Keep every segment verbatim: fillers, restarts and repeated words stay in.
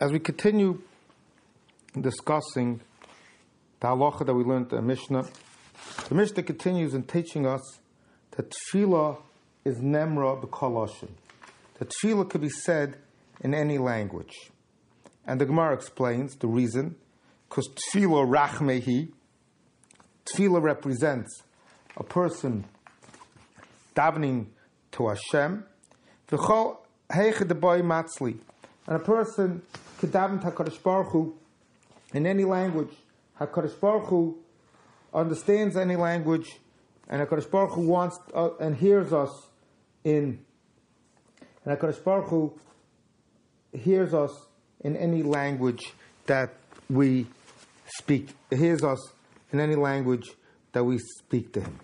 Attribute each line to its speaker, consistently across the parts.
Speaker 1: As we continue discussing the halacha that we learned in the Mishnah, the Mishnah continues in teaching us that tefillah is nemra b'kol lashon. That tefillah could be said in any language. And the Gemara explains the reason, because tefillah rachmehi, tefillah represents a person davening to Hashem, v'chol heiche deboi matzli, and a person could daven to HaKadosh Baruch Hu in any language. HaKadosh Baruch Hu understands any language, and HaKadosh Baruch Hu wants uh, and hears us in, and HaKadosh Baruch Hu hears us in any language that we speak. He hears us in any language that we speak to Him.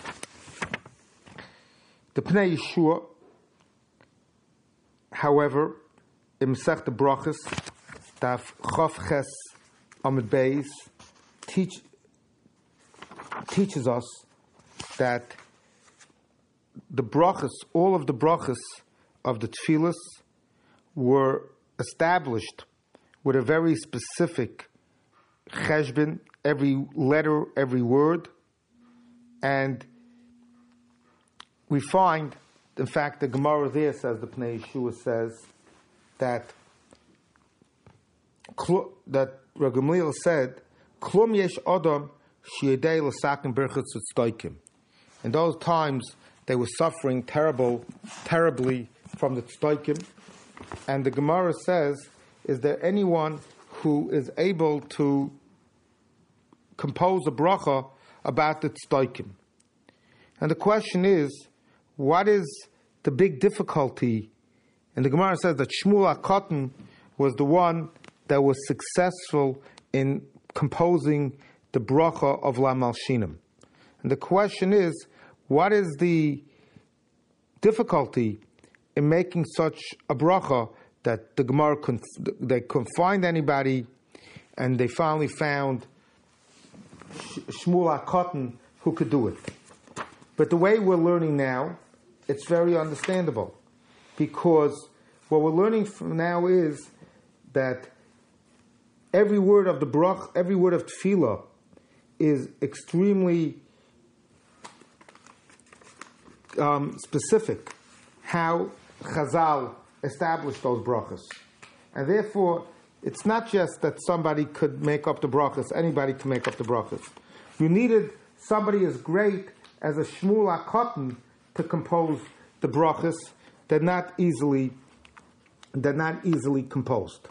Speaker 1: The Pnei Yeshua, however, in Masechta Brachos, Daf Chof Ches Amud Beis, teach teaches us that the brachos, all of the brachos of the tefillas, were established with a very specific cheshbon, every letter, every word, and we find, in fact, the Gemara there says, the Pnei Yeshua says, that that Rav Gamliel said, Klum yesh adam shi'edei l'sakin berchus tzedaikim. In those times, they were suffering terrible, terribly from the tzedaikim. And the Gemara says, is there anyone who is able to compose a bracha about the tzedaikim? And the question is, what is the big difficulty? And the Gemara says that Shmuel HaKatan was the one that was successful in composing the bracha of La Malshinim. And the question is, what is the difficulty in making such a bracha that the Gemara couldn't, they couldn't find anybody, and they finally found Shmuel HaKatan who could do it. But the way we're learning now, it's very understandable, because what we're learning from now is that every word of the brach, every word of tefillah is extremely um, specific, how Chazal established those brachas. And therefore, it's not just that somebody could make up the brachas, anybody can make up the brachas. You needed somebody as great as a Shmuel HaKatan to compose the brachas. They're not easily, they're not easily composed.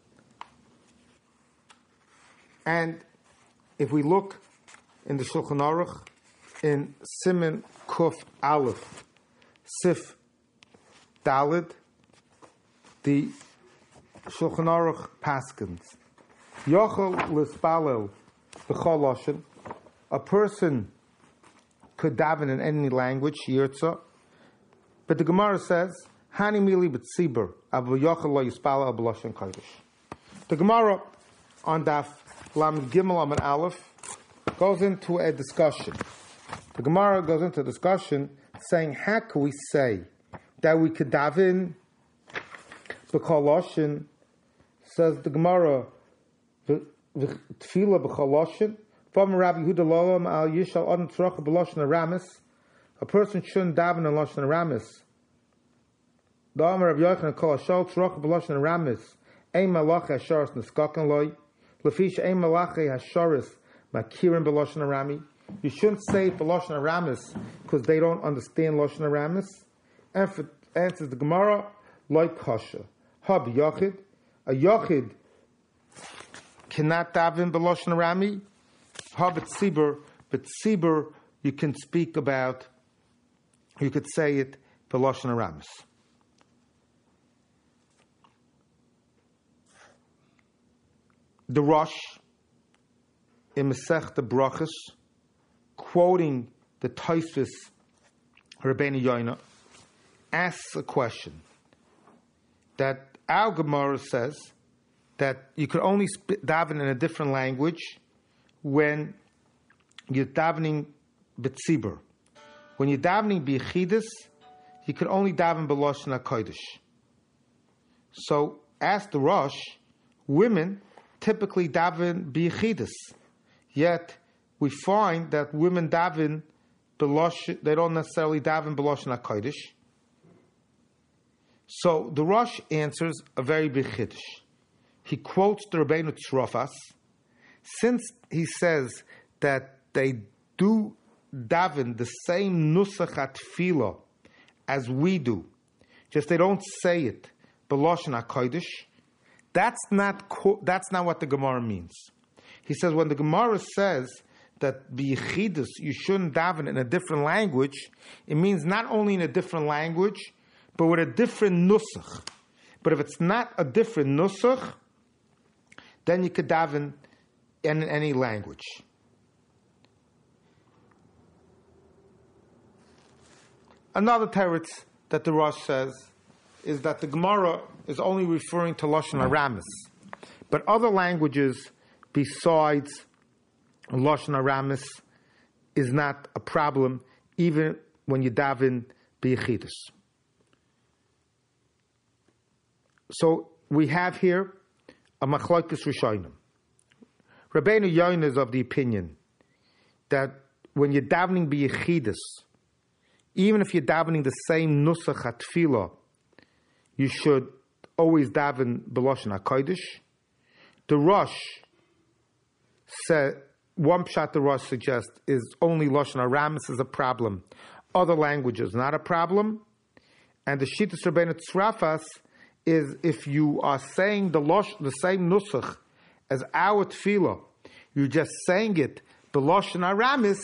Speaker 1: And if we look in the Shulchan Aruch, in Siman Kuf Aleph, Sif Dalid, the Shulchan Aruch paskins, Yochel l'spalel b'chol lashon, a person could daven in any language, yirtza, but the Gemara says, Hani mili b'tzibur, avu yochel lo yispalel b'lashon kodesh. The Gemara on Daf Lamed Gimel Amud Aleph goes into a discussion. The Gemara goes into a discussion saying, how can we say that we could daven b'chol lashon? Says the Gemara, tefillah b'chol lashon. From Rabbi Yehuda Lolam al Yishal Adam Tzrocha b'lashon Aramis, a person shouldn't daven in lashon Aramis. The Amar Rabbi Yochanan Kol Hashal Tzrocha b'lashon Aramis, ein malach hasharis neskaken loy, lefish ein malachi hasharis makirin b'lashon Arami. You shouldn't say it b'lashon Aramis because they don't understand lashon Aramis. And for answers the Gemara, like kasha, hab yachid, a yachid cannot daven b'lashon Arami. Hab tzibur, but tzibur you can speak about, you could say it b'lashon Aramis. The Rosh in Masechta Brachos, quoting the Tosfos Rabbeinu Yoina, asks a question that our Gemara says that you could only sp- daven in a different language when you're davening b'tzibur. When you're davening b'yechidus, you could only daven b'lashon HaKodesh. So ask the Rosh, women typically daven b'yechidus. Yet we find that women daven b'losh, they don't necessarily daven b'loshen HaKodesh. So the Rosh answers a very big chiddush. He quotes the Rabbeinu Tzrofas. Since he says that they do daven the same nusach atfila as we do, just they don't say it b'loshen HaKodesh, that's not that's not what the Gemara means. He says when the Gemara says that b'yechidus you shouldn't daven in a different language, it means not only in a different language, but with a different nusach. But if it's not a different nusach, then you could daven in any language. Another teretz that the Rosh says is that the Gemara is only referring to Lashon Aramis, but other languages besides Lashon Aramis is not a problem, even when you daven b'yechidus. So we have here a machlokes rishonim. Rabbeinu Yoina is of the opinion that when you're davening b'yechidus, even if you're davening the same nusach atfila, you should always daven b'loshen HaKodesh. The Rosh said, one pshat the Rosh suggests is only Lashon Aramis is a problem. Other languages not a problem. And the Shittas Rabbeinu Tzrafas is if you are saying the losh, the same nusach as our tefillah, you're just saying it b'loshen Aramis,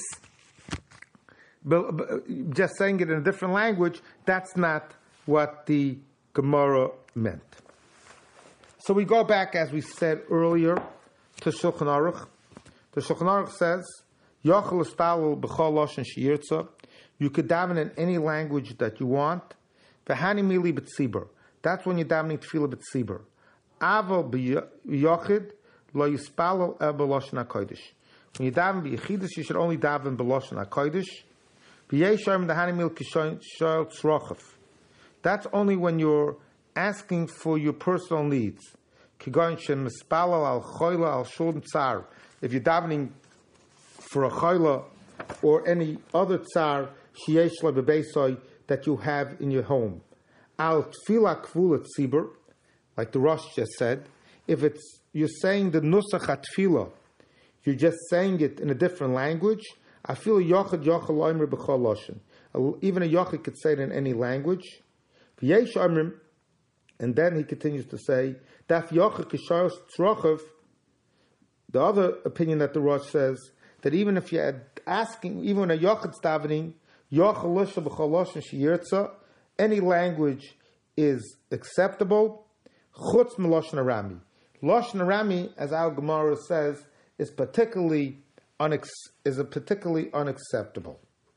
Speaker 1: just saying it in a different language, that's not what the Gemara meant. So we go back, as we said earlier, to Shulchan Aruch. The Shulchan Aruch says, Yochel estalel b'chol loshen sheyirtza. You could daven in any language that you want. V'hani mili b'tzibur. That's when you're davening tefillah b'tzibur. Aval b'yochid lo yispalel el b'loshen HaKodesh. When you daven b'yechidus, you should only daven b'loshen HaKodesh. V'yesharm d'hani mil kishoy shoyel tzrochav. That's only when you're asking for your personal needs. Kigoyin shem mispalel al choyla al shul tsar. If you're davening for a choyla or any other tsar sheyesh lo bebeisoi that you have in your home. Al tefillah kvula tzibur, like the Rosh just said, if it's you're saying the nusach atfila, you're just saying it in a different language. I feel yochad yochel oimer b'chol loshen. Even a yochid could say it in any language. V'yesh omrim, and then he continues to say, daf yochid kishayos tzrochav. The other opinion that the Rosh says that even if you're asking, even when a yochid's davening, yochel loshen b'chol loshen sheyirtza, any language is acceptable. Chutz m'loshen Arami. Loshen Arami, as our Gemara says, is particularly unex- is a particularly unacceptable.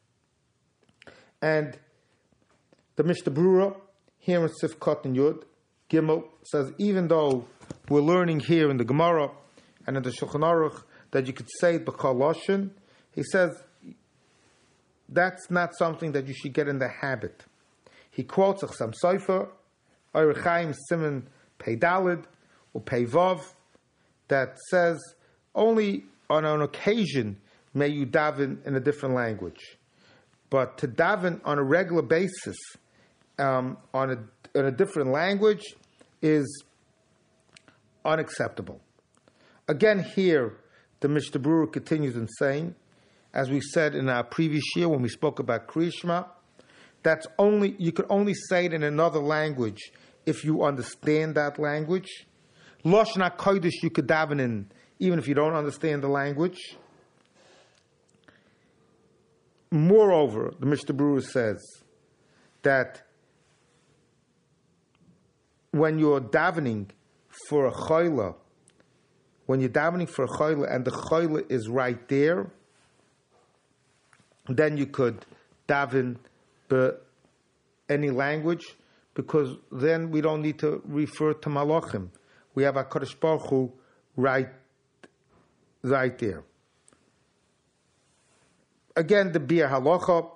Speaker 1: And the Mishnah Brura here in Sifkot and Yud Gimel says, even though we're learning here in the Gemara and in the Shulchan Aruch that you could say it b'chol loshen, he says that's not something that you should get in the habit. He quotes a Chassam Sofer, Orach Chaim Siman Pei Dalid or Pei Vav, that says only on an occasion may you daven in a different language, but to daven on a regular basis um, on a in a different language is unacceptable. Again, here the Mishnah Brura continues in saying, as we said in our previous year when we spoke about Kriya Shema, that's only you could only say it in another language if you understand that language. Lashon HaKodesh you could daven in even if you don't understand the language. Moreover, the Mishnah Brura says that when you're davening for a chayla, when you're davening for a chayla and the chayla is right there, then you could daven but any language, because then we don't need to refer to malachim. We have HaKadosh Baruch Hu right, right there. Again, the Biur Halacha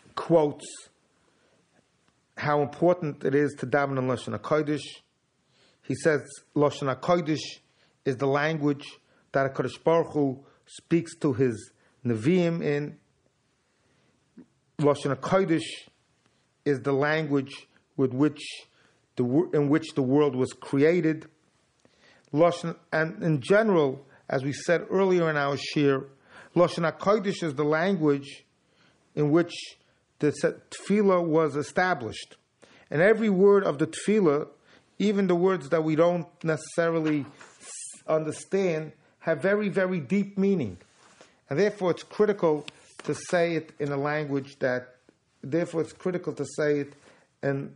Speaker 1: quotes how important it is to daven in Lashon HaKodesh. He says Lashon HaKodesh is the language that HaKadosh Baruch Hu speaks to his Nevi'im in. Lashon HaKodesh is the language with which the in which the world was created. Lashon, and in general, as we said earlier in our shir, Lashon HaKodesh is the language in which the tefillah was established. And every word of the tefillah, even the words that we don't necessarily understand, have very, very deep meaning. And therefore it's critical to say it in a language that, therefore it's critical to say it in,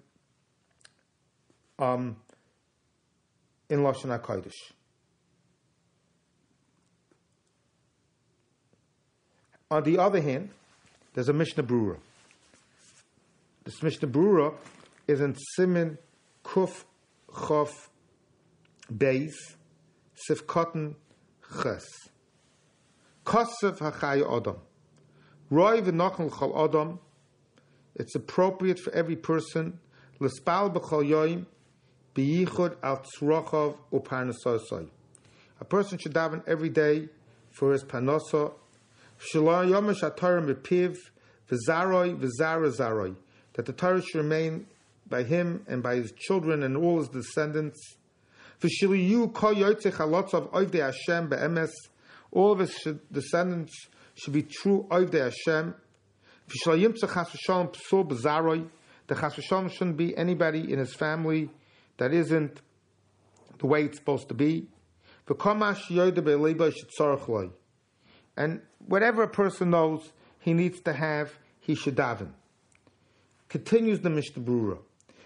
Speaker 1: um, in Lashon HaKodesh. On the other hand, there's a Mishnah Berurah. This Mishnah Berurah is in Siman Kuf Chof Beis Sifkoten Ches. Kosev HaChai Adam. Roi v'nochel chol Adam. It's appropriate for every person l'spal b'chol yoyim b'yichud al tzrochav u'parnasosai. A person should daven every day for his parnasa. V'shalom yomesh ha'torah mipiv v'zaroi v'zara zaroi. That the Torah should remain by him and by his children and all his descendants. V'shiliyu kol yotzei chalotzav oivdei Hashem be'emes. All of his descendants should be true oivdei Hashem. V'shal yimtzeh chas v'shalom psul b'zaroi. The chas v'shalom shouldn't be anybody in his family that isn't the way it's supposed to be. V'komash yoyde be'leiba shetzorach loy. And whatever a person knows he needs to have, he should daven. Continues the Mishnah Berurah.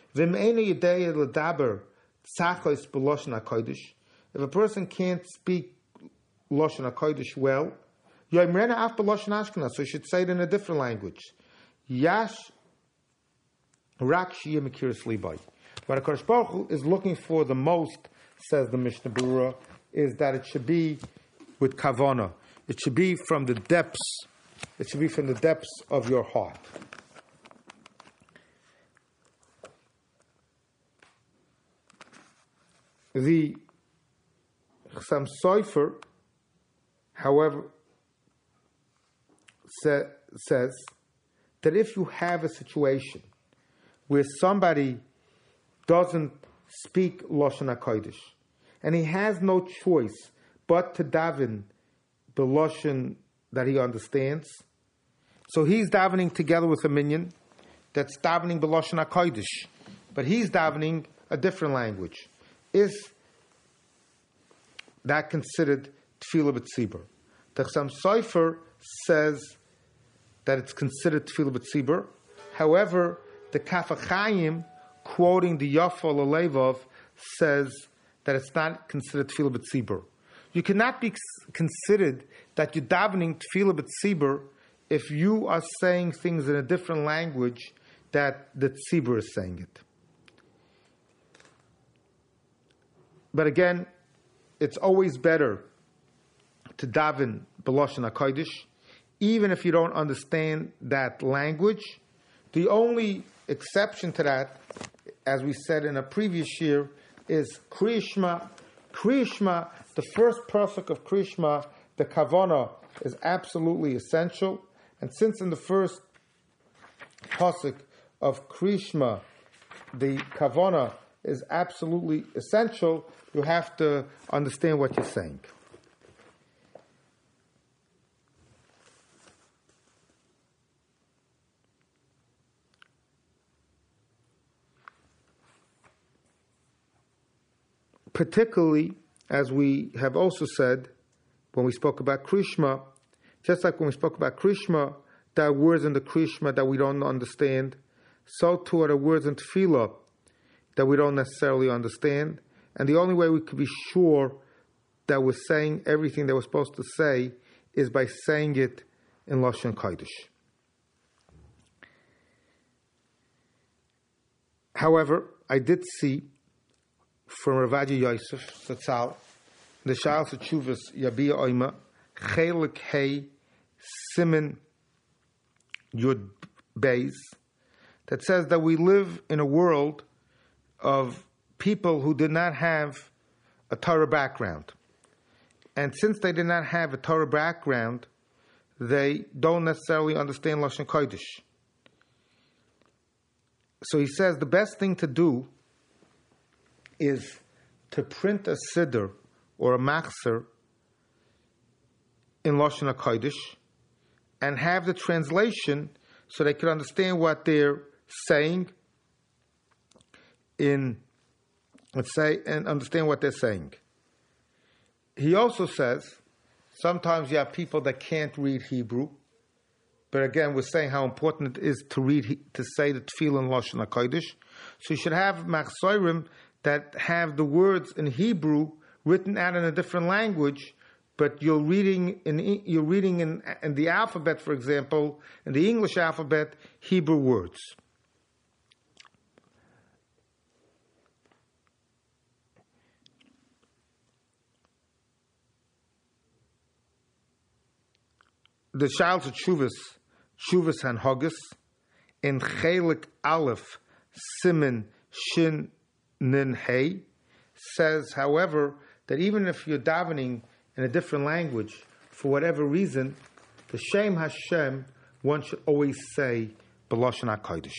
Speaker 1: If a person can't speak Lashon HaKodesh well, so he should say it in a different language. Yash rak shiyeh mekiras libay. What HaKadosh Baruch Hu is looking for the most, says the Mishnah Berurah, is that it should be with kavanah. It should be from the depths. It should be from the depths of your heart. The Chassam Sofer, however, say, says that if you have a situation where somebody doesn't speak Lashon HaKodesh and he has no choice but to daven the Lashon that he understands, so he's davening together with a minion that's davening the Lashon HaKodesh, but he's davening a different language. Is that considered Tefillah B'tzibur? The Chassam Sofer says that it's considered Tefillah B'tzibur. However, the Kaf HaChaim, quoting the Yafa L'Levov, says that it's not considered Tefillah B'tzibur. You cannot be considered that you're davening Tefillah B'tzibur if you are saying things in a different language that the Tzibur is saying it. But again, it's always better to daven b'Lashon HaKodesh, even if you don't understand that language. The only exception to that, as we said in a previous year, is Kriya Shema. Kriya Shema, the first pasuk of Kriya Shema, the kavanah is absolutely essential. And since in the first pasuk of Kriya Shema, the kavanah is absolutely essential, you have to understand what you're saying. Particularly, as we have also said when we spoke about Kriya Shema, just like when we spoke about Kriya Shema, there are words in the Kriya Shema that we don't understand, so too are the words in Tefillah that we don't necessarily understand. And the only way we could be sure that we're saying everything that we're supposed to say is by saying it in Lashon Kodesh. However, I did see from Ravaji Yosef Zatzal, the Shal Sechuvas Yabia Oima, Chelik Hey Siman Yud Beis, that says that we live in a world of people who did not have a Torah background. And since they did not have a Torah background, they don't necessarily understand Lashon Kodesh. So he says the best thing to do is to print a siddur or a machzer in Lashon HaKodesh and have the translation so they can understand what they're saying in, let's say, and understand what they're saying. He also says sometimes you have people that can't read Hebrew, but again, we're saying how important it is to read, to say the tefillah in Lashon HaKodesh. So you should have machzorim that have the words in Hebrew written out in a different language, but you're reading in you're reading in, in the alphabet, for example, in the English alphabet, Hebrew words. The Sha'al Teshuvos, Teshuvos Hanhagos, in Chelik Aleph, Siman Shin Nin Hey, says, however, that even if you're davening in a different language, for whatever reason, the Shem Hashem, one should always say B'Lashon HaKodesh.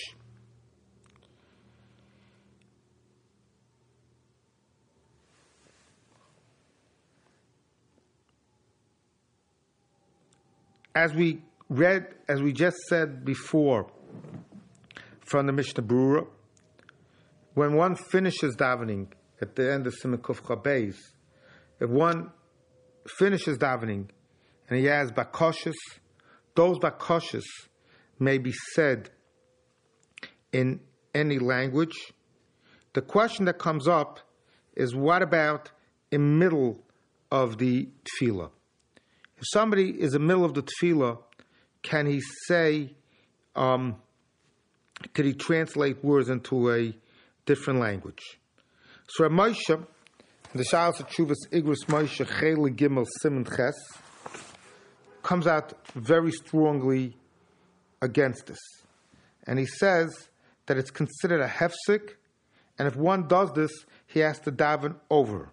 Speaker 1: As we read, as we just said before from the Mishnah Berurah, when one finishes davening at the end of Siman Kuf Chabeis, if one finishes davening and he has bakashos, those bakashos may be said in any language. The question that comes up is, what about in the middle of the tefillah? If somebody is in the middle of the tefillah, can he say, um, could he translate words into a different language? So Rav Moshe, the Sha'al Teshuvos Igros Moshe Chele Gimel Siman Ches, comes out very strongly against this. And he says that it's considered a hefsek, and if one does this, he has to daven over.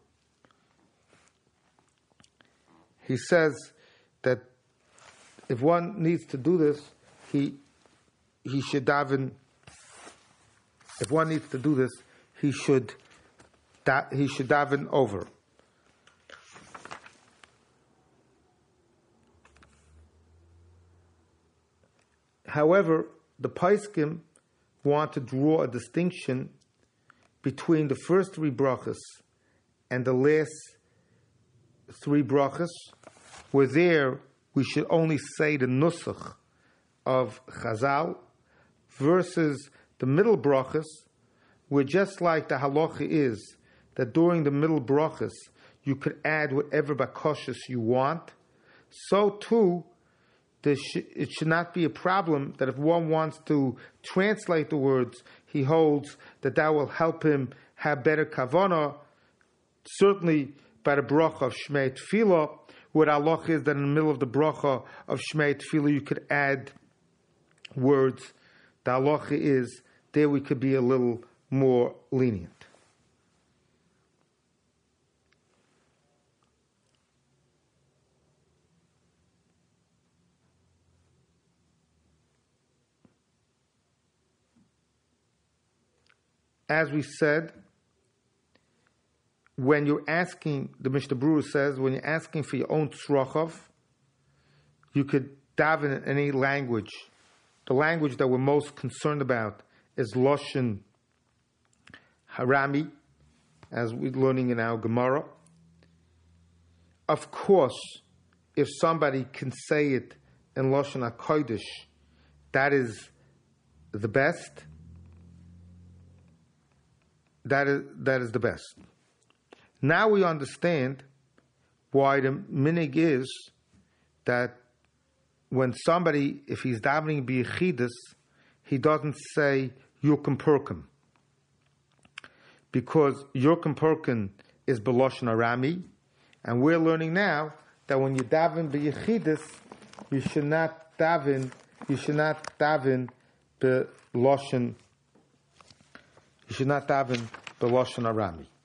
Speaker 1: He says that if one needs to do this, he he should daven. If one needs to do this, he should da, he should daven over. However, the Paiskim want to draw a distinction between the first three brachas and the last three brachas, where there we should only say the nusach of Chazal, versus the middle brachas, where just like the halacha is that during the middle brachas you could add whatever bakashos you want, so too sh- it should not be a problem that if one wants to translate the words, he holds that that will help him have better kavanah, certainly by the bracha of Shmei Tefillah, where halacha is that in the middle of the bracha of Shmei Tefillah you could add words. The halacha is there we could be a little more lenient. As we said, when you're asking, the Mishnah Berurah says, when you're asking for your own tzrachov, you could daven in any language. The language that we're most concerned about is Lashon Harami, as we're learning in our Gemara. Of course, if somebody can say it in Lashon HaKodesh, that is the best. That is, that is the best. Now we understand why the minig is that when somebody, if he's davening b'yechidus, he doesn't say Yurkim Purkim, because Yurkim Purkim is B'Lashon Arami, and we're learning now that when you daven b'yechidus, you should not daven, you should not daven b'Lashon, you should not daven B'Lashon Arami.